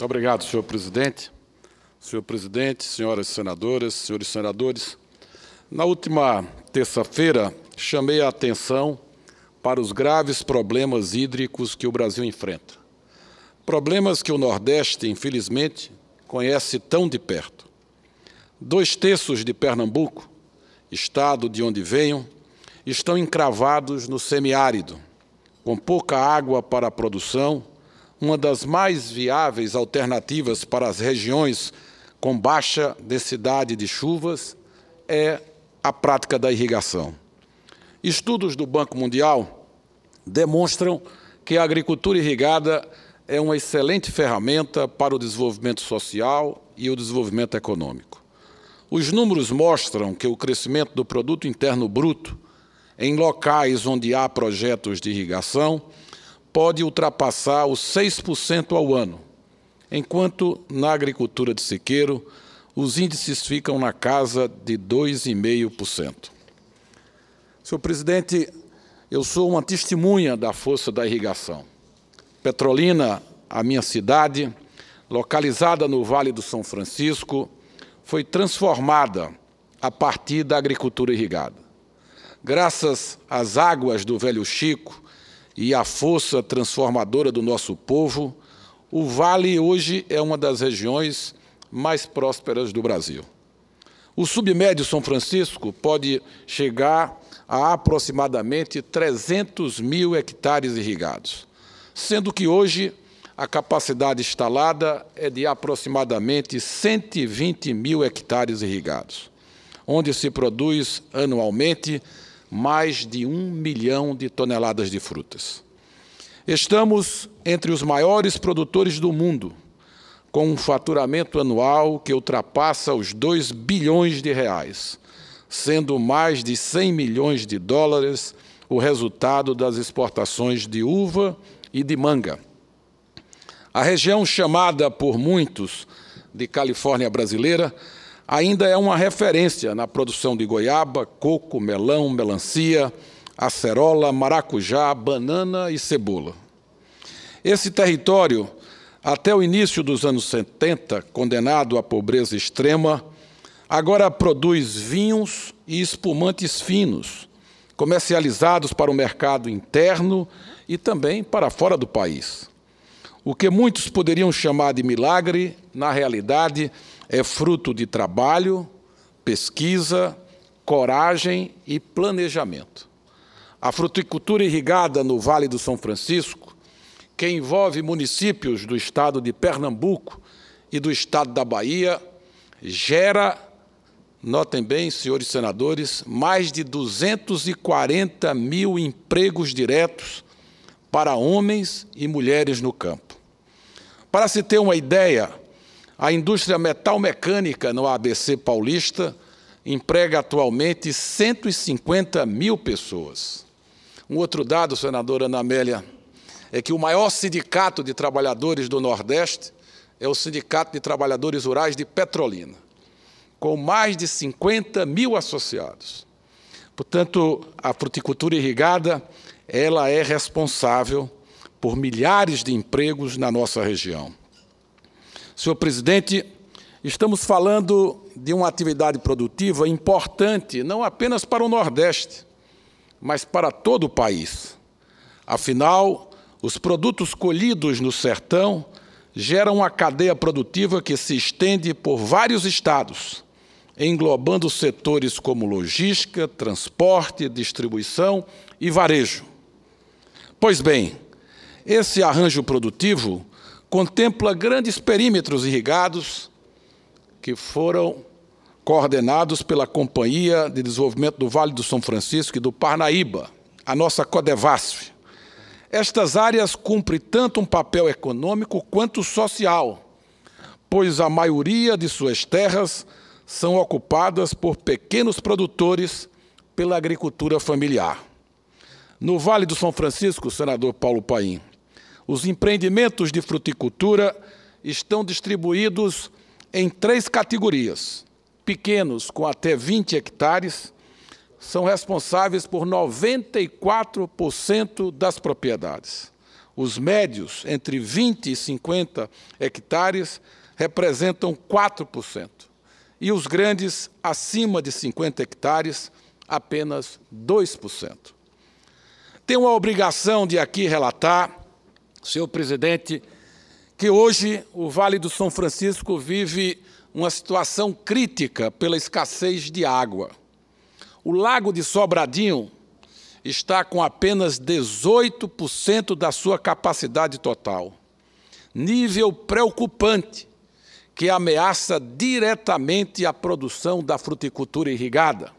Muito obrigado, senhor presidente. Senhor presidente, senhoras senadoras, senhores senadores, na última terça-feira chamei a atenção para os graves problemas hídricos que o Brasil enfrenta. Problemas que o Nordeste, infelizmente, conhece tão de perto. 2/3 de Pernambuco, estado de onde venho, estão encravados no semiárido, com pouca água para a produção. Uma das mais viáveis alternativas para as regiões com baixa densidade de chuvas é a prática da irrigação. Estudos do Banco Mundial demonstram que a agricultura irrigada é uma excelente ferramenta para o desenvolvimento social e o desenvolvimento econômico. Os números mostram que o crescimento do produto interno bruto em locais onde há projetos de irrigação pode ultrapassar os 6% ao ano, enquanto na agricultura de sequeiro os índices ficam na casa de 2,5%. Senhor presidente, eu sou uma testemunha da força da irrigação. Petrolina, a minha cidade, localizada no Vale do São Francisco, foi transformada a partir da agricultura irrigada. Graças às águas do Velho Chico e à força transformadora do nosso povo, o Vale hoje é uma das regiões mais prósperas do Brasil. O submédio São Francisco pode chegar a aproximadamente 300 mil hectares irrigados, sendo que hoje a capacidade instalada é de aproximadamente 120 mil hectares irrigados, onde se produz anualmente mais de 1 milhão de toneladas de frutas. Estamos entre os maiores produtores do mundo, com um faturamento anual que ultrapassa os 2 bilhões de reais, sendo mais de 100 milhões de dólares o resultado das exportações de uva e de manga. A região chamada por muitos de Califórnia brasileira ainda é uma referência na produção de goiaba, coco, melão, melancia, acerola, maracujá, banana e cebola. Esse território, até o início dos anos 70, condenado à pobreza extrema, agora produz vinhos e espumantes finos, comercializados para o mercado interno e também para fora do país. O que muitos poderiam chamar de milagre, na realidade, é fruto de trabalho, pesquisa, coragem e planejamento. A fruticultura irrigada no Vale do São Francisco, que envolve municípios do estado de Pernambuco e do estado da Bahia, gera, notem bem, senhores senadores, mais de 240 mil empregos diretos para homens e mulheres no campo. Para se ter uma ideia, a indústria metal-mecânica no ABC paulista emprega atualmente 150 mil pessoas. Um outro dado, senadora Ana Amélia, é que o maior sindicato de trabalhadores do Nordeste é o Sindicato de Trabalhadores Rurais de Petrolina, com mais de 50 mil associados. Portanto, a fruticultura irrigada, ela é responsável por milhares de empregos na nossa região. Senhor presidente, estamos falando de uma atividade produtiva importante, não apenas para o Nordeste, mas para todo o país. Afinal, os produtos colhidos no sertão geram uma cadeia produtiva que se estende por vários estados, englobando setores como logística, transporte, distribuição e varejo. Pois bem, esse arranjo produtivo contempla grandes perímetros irrigados que foram coordenados pela Companhia de Desenvolvimento do Vale do São Francisco e do Parnaíba, a nossa Codevasf. Estas áreas cumprem tanto um papel econômico quanto social, pois a maioria de suas terras são ocupadas por pequenos produtores pela agricultura familiar. No Vale do São Francisco, senador Paulo Paim, os empreendimentos de fruticultura estão distribuídos em 3 categorias. Pequenos, com até 20 hectares, são responsáveis por 94% das propriedades. Os médios, entre 20 e 50 hectares, representam 4%. E os grandes, acima de 50 hectares, apenas 2%. Tenho a obrigação de aqui relatar, senhor presidente, que hoje o Vale do São Francisco vive uma situação crítica pela escassez de água. O Lago de Sobradinho está com apenas 18% da sua capacidade total. Nível preocupante que ameaça diretamente a produção da fruticultura irrigada.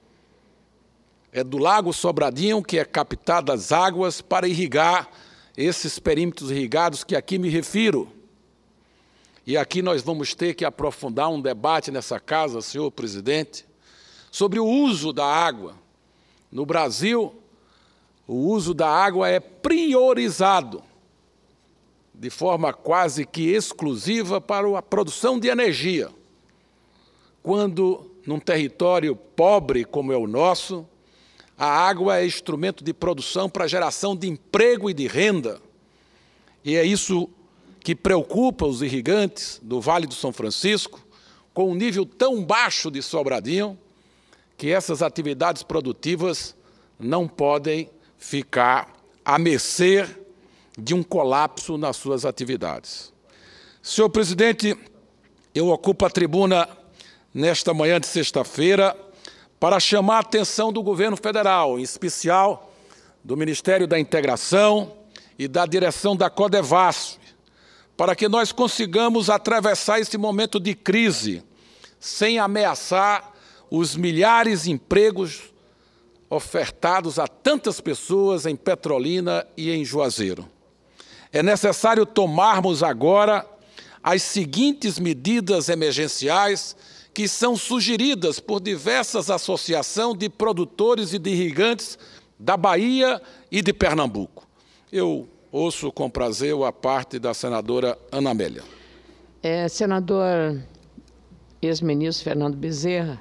É do Lago Sobradinho que é captadas as águas para irrigar esses perímetros irrigados que aqui me refiro. E aqui nós vamos ter que aprofundar um debate nessa casa, senhor presidente, sobre o uso da água. No Brasil, o uso da água é priorizado de forma quase que exclusiva para a produção de energia, quando, num território pobre como é o nosso, a água é instrumento de produção para a geração de emprego e de renda. E é isso que preocupa os irrigantes do Vale do São Francisco, com um nível tão baixo de Sobradinho, que essas atividades produtivas não podem ficar à mercê de um colapso nas suas atividades. Senhor presidente, eu ocupo a tribuna nesta manhã de sexta-feira para chamar a atenção do governo federal, em especial do Ministério da Integração e da direção da Codevasf, para que nós consigamos atravessar esse momento de crise sem ameaçar os milhares de empregos ofertados a tantas pessoas em Petrolina e em Juazeiro. É necessário tomarmos agora as seguintes medidas emergenciais que são sugeridas por diversas associações de produtores e de irrigantes da Bahia e de Pernambuco. Eu ouço com prazer a parte da senadora Ana Amélia. Senador ex-ministro Fernando Bezerra,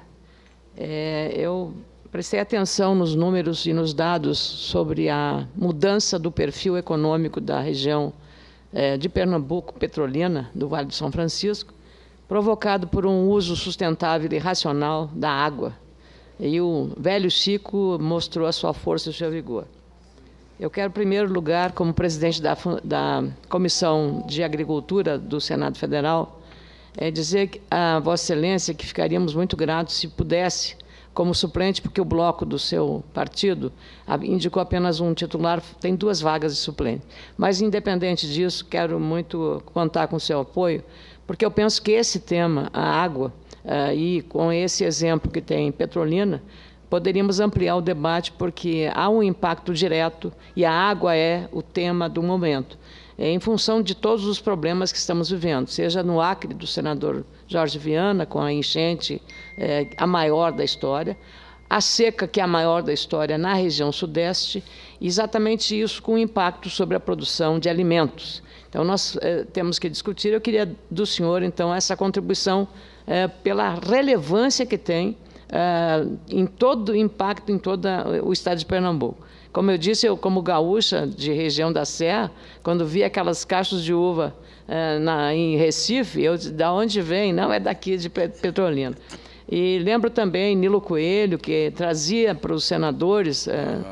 eu prestei atenção nos números e nos dados sobre a mudança do perfil econômico da região de Pernambuco, Petrolina, do Vale do São Francisco, provocado por um uso sustentável e racional da água. E o velho ciclo mostrou a sua força e o seu vigor. Eu quero, em primeiro lugar, como presidente da Comissão de Agricultura do Senado Federal, dizer a Vossa Excelência que ficaríamos muito gratos se pudesse, como suplente, porque o bloco do seu partido indicou apenas um titular, tem 2 vagas de suplente. Mas, independente disso, quero muito contar com o seu apoio, porque eu penso que esse tema, a água, e com esse exemplo que tem em Petrolina, poderíamos ampliar o debate, porque há um impacto direto e a água é o tema do momento, em função de todos os problemas que estamos vivendo, seja no Acre, do senador Jorge Viana, com a enchente, a maior da história, a seca, que é a maior da história na região sudeste, e exatamente isso com impacto sobre a produção de alimentos. Então, nós temos que discutir. Eu queria do senhor, então, essa contribuição pela relevância que tem em todo o impacto em todo o estado de Pernambuco. Como eu disse, eu, como gaúcha de região da Serra, quando vi aquelas caixas de uva em Recife, eu disse, da onde vem? Não, é daqui de Petrolina. E lembro também Nilo Coelho, que trazia para os senadores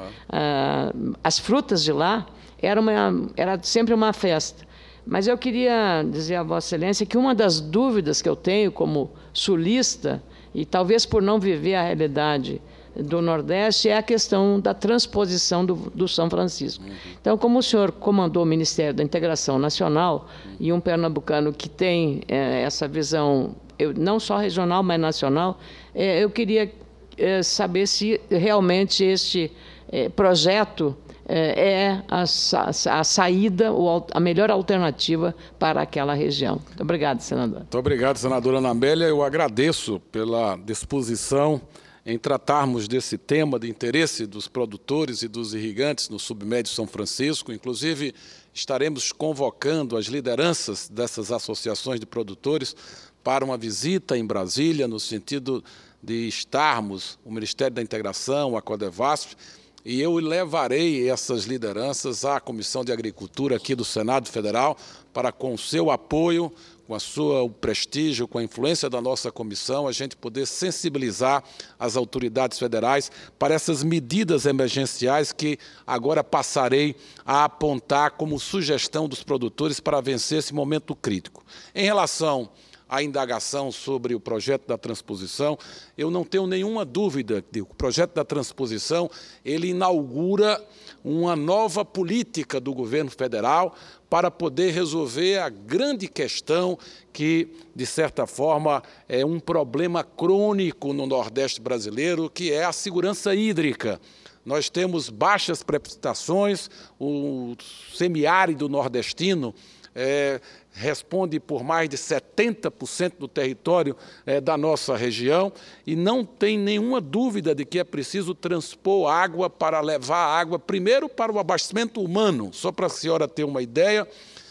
as frutas de lá, era sempre uma festa. Mas eu queria dizer a Vossa Excelência que uma das dúvidas que eu tenho como sulista, e talvez por não viver a realidade do Nordeste, é a questão da transposição do São Francisco. Então, como o senhor comandou o Ministério da Integração Nacional, e um pernambucano que tem essa visão, não só regional, mas nacional, eu queria saber se realmente este projeto é a saída ou a melhor alternativa para aquela região. Muito obrigado, senador. Muito obrigado, senadora Ana Amélia. Eu agradeço pela disposição em tratarmos desse tema de interesse dos produtores e dos irrigantes no submédio São Francisco. Inclusive, estaremos convocando as lideranças dessas associações de produtores para uma visita em Brasília, no sentido de estarmos, o Ministério da Integração, a Codevasf, e eu levarei essas lideranças à Comissão de Agricultura aqui do Senado Federal para, com o seu apoio, com o prestígio, com a influência da nossa comissão, a gente poder sensibilizar as autoridades federais para essas medidas emergenciais que agora passarei a apontar como sugestão dos produtores para vencer esse momento crítico. Em relação à indagação sobre o projeto da transposição, eu não tenho nenhuma dúvida que o projeto da transposição ele inaugura uma nova política do governo federal para poder resolver a grande questão que, de certa forma, é um problema crônico no Nordeste brasileiro, que é a segurança hídrica. Nós temos baixas precipitações, o semiárido nordestino responde por mais de 70% do território da nossa região e não tem nenhuma dúvida de que é preciso transpor água para levar água primeiro para o abastecimento humano. Só para a senhora ter uma ideia,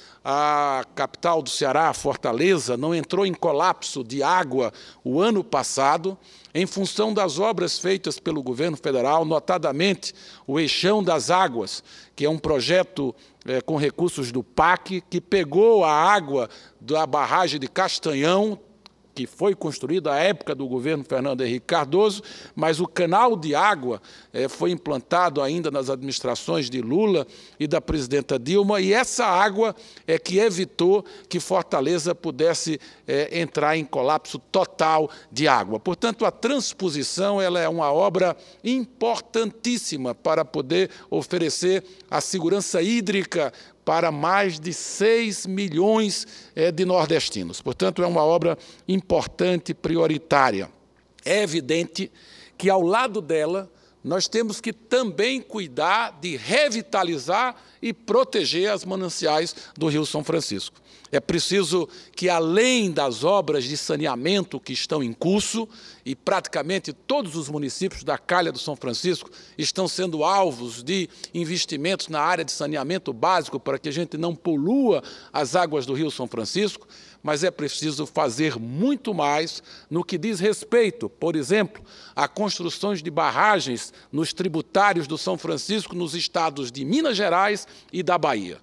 a capital do Ceará, Fortaleza, não entrou em colapso de água o ano passado, em função das obras feitas pelo governo federal, notadamente o Eixão das Águas, que é um projeto com recursos do PAC, que pegou a água da barragem de Castanhão, que foi construída à época do governo Fernando Henrique Cardoso, mas o canal de água foi implantado ainda nas administrações de Lula e da presidenta Dilma, e essa água é que evitou que Fortaleza pudesse entrar em colapso total de água. Portanto, a transposição ela é uma obra importantíssima para poder oferecer a segurança hídrica para mais de 6 milhões de nordestinos. Portanto, é uma obra importante, prioritária. É evidente que, ao lado dela, nós temos que também cuidar de revitalizar e proteger as mananciais do Rio São Francisco. É preciso que, além das obras de saneamento que estão em curso, e praticamente todos os municípios da Calha do São Francisco estão sendo alvos de investimentos na área de saneamento básico para que a gente não polua as águas do Rio São Francisco, mas é preciso fazer muito mais no que diz respeito, por exemplo, a construções de barragens nos tributários do São Francisco nos estados de Minas Gerais e da Bahia.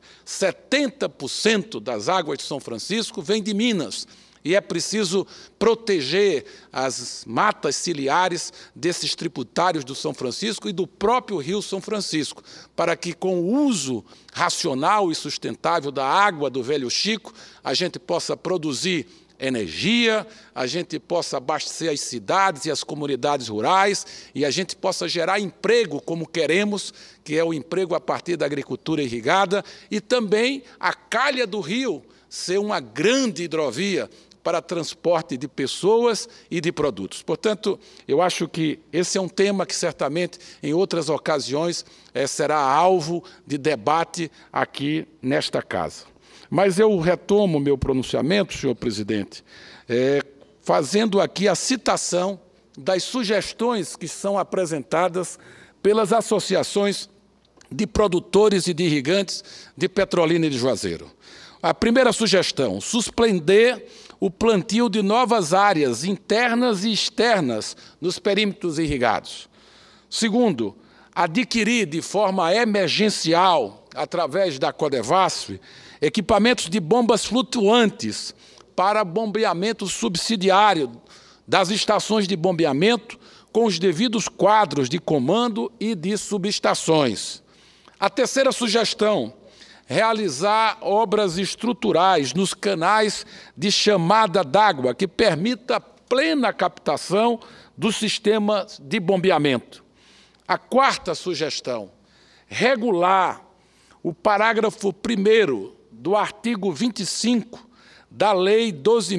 70% das águas de São Francisco vêm de Minas. E é preciso proteger as matas ciliares desses tributários do São Francisco e do próprio Rio São Francisco, para que, com o uso racional e sustentável da água do Velho Chico, a gente possa produzir energia, a gente possa abastecer as cidades e as comunidades rurais e a gente possa gerar emprego como queremos, que é o emprego a partir da agricultura irrigada, e também a calha do rio ser uma grande hidrovia para transporte de pessoas e de produtos. Portanto, eu acho que esse é um tema que certamente em outras ocasiões será alvo de debate aqui nesta casa. Mas eu retomo meu pronunciamento, senhor presidente, fazendo aqui a citação das sugestões que são apresentadas pelas associações de produtores e de irrigantes de Petrolina e de Juazeiro. A primeira sugestão, suspender o plantio de novas áreas internas e externas nos perímetros irrigados. Segundo, adquirir de forma emergencial, através da Codevasf, equipamentos de bombas flutuantes para bombeamento subsidiário das estações de bombeamento com os devidos quadros de comando e de subestações. A terceira sugestão, realizar obras estruturais nos canais de chamada d'água, que permita a plena captação do sistema de bombeamento. A quarta sugestão, regular o parágrafo 1º do artigo 25 da Lei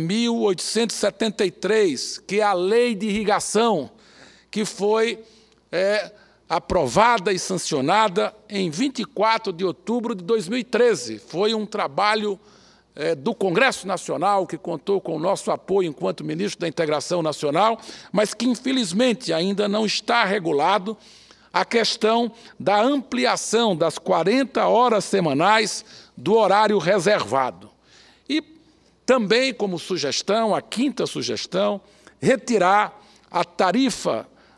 12.873, que é a Lei de Irrigação, que foi aprovada e sancionada em 24 de outubro de 2013. Foi um trabalho do Congresso Nacional, que contou com o nosso apoio enquanto ministro da Integração Nacional, mas que, infelizmente, ainda não está regulado a questão da ampliação das 40 horas semanais do horário reservado. E também, como sugestão, a quinta sugestão, retirar a tarifa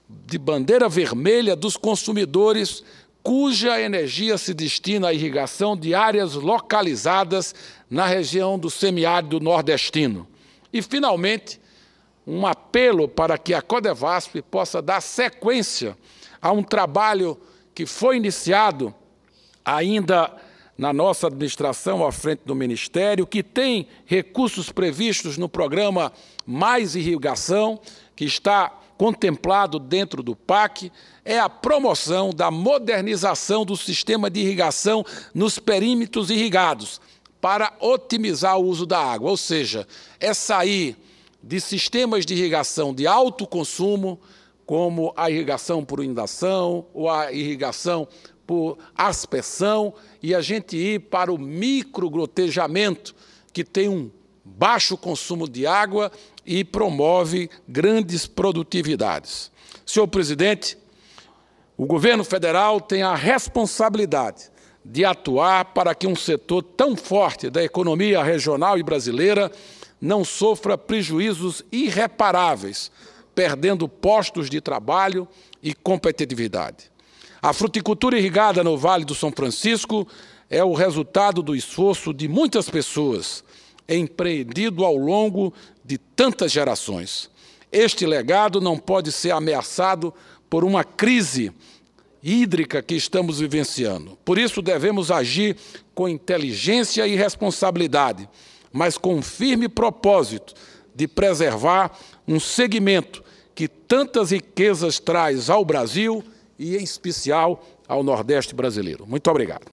de bandeira vermelha dos consumidores cuja energia se destina à irrigação de áreas localizadas na região do semiárido nordestino. E, finalmente, um apelo para que a Codevasf possa dar sequência a um trabalho que foi iniciado ainda na nossa administração, à frente do Ministério, que tem recursos previstos no programa Mais Irrigação, que está contemplado dentro do PAC, é a promoção da modernização do sistema de irrigação nos perímetros irrigados, para otimizar o uso da água, ou seja, é sair de sistemas de irrigação de alto consumo, como a irrigação por inundação ou a irrigação por aspersão, e a gente ir para o microgotejamento, que tem um baixo consumo de água e promove grandes produtividades. Senhor presidente, o governo federal tem a responsabilidade de atuar para que um setor tão forte da economia regional e brasileira não sofra prejuízos irreparáveis, perdendo postos de trabalho e competitividade. A fruticultura irrigada no Vale do São Francisco é o resultado do esforço de muitas pessoas, empreendido ao longo de tantas gerações. Este legado não pode ser ameaçado por uma crise hídrica que estamos vivenciando. Por isso, devemos agir com inteligência e responsabilidade, mas com um firme propósito de preservar um segmento que tantas riquezas traz ao Brasil e, em especial, ao Nordeste brasileiro. Muito obrigado.